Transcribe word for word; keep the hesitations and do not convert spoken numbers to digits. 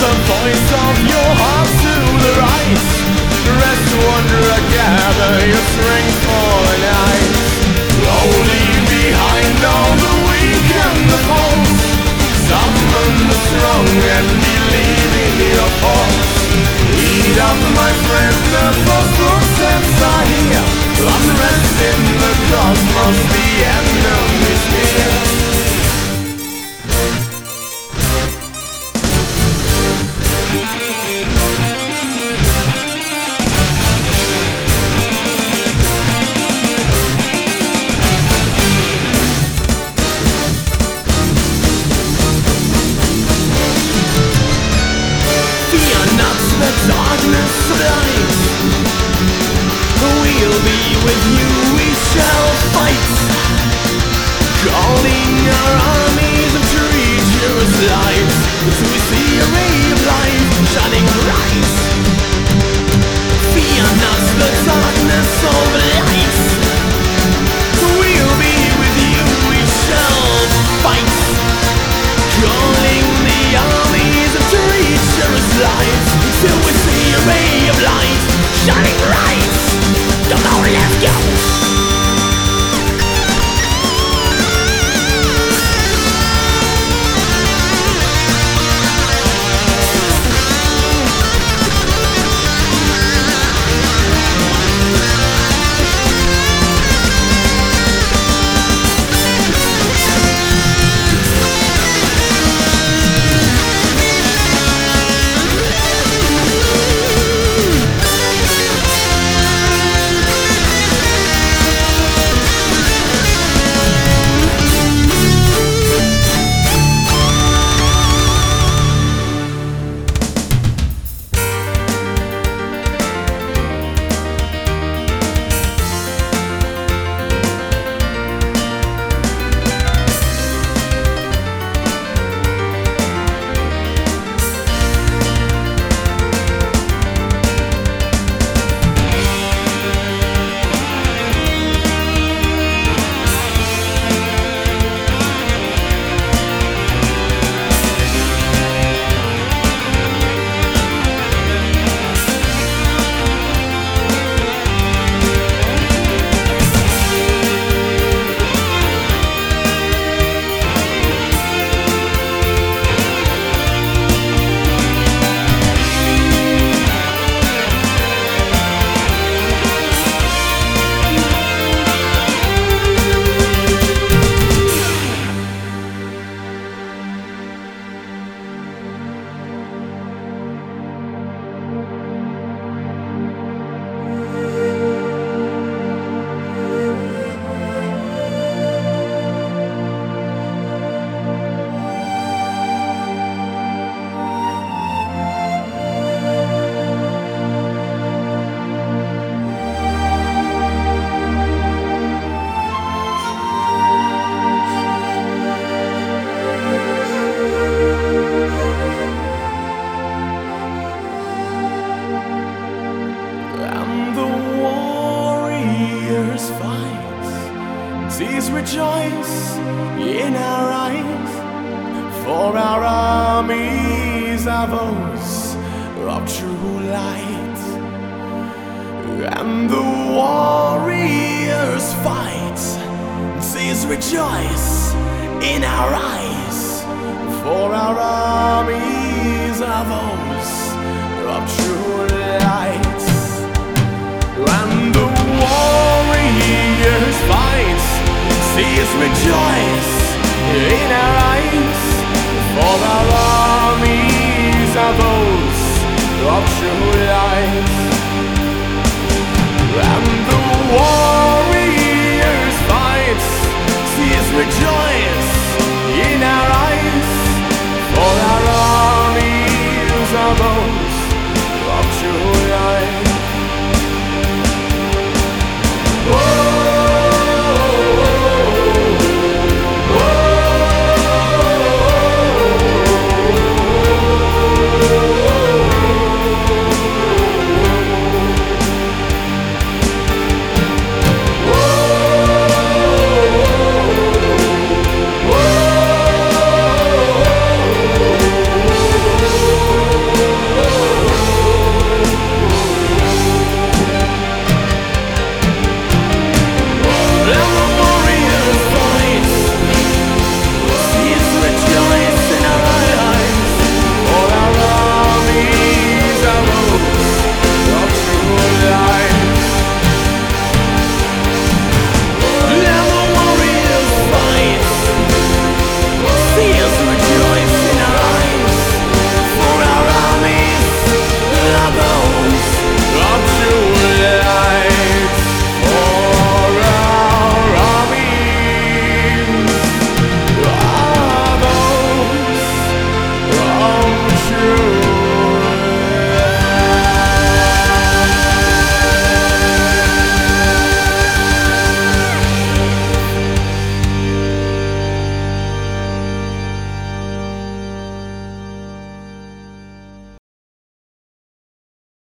the voice of your heart to the right. Rest, wanderer, gather your strength for the night. Slowly behind all the weak and the false, summon the strong and believe in your force. Lead up, my friend, the first footsteps are here. Unrest in the cosmos, the enemy's near. Darkness light, we'll be with you, we shall fight. Calling our armies of treacherous light, till we see a ray of light shining bright. Fear not the darkness of light, we'll be with you, we shall fight. Calling the armies of treacherous light, till we see a ray of light shining bright. Come on, let's go! Seas rejoice in our eyes, for our armies are those of true light. And the warriors fight, seas rejoice in our eyes, for our armies are those of true light. And the warriors fight, seas rejoice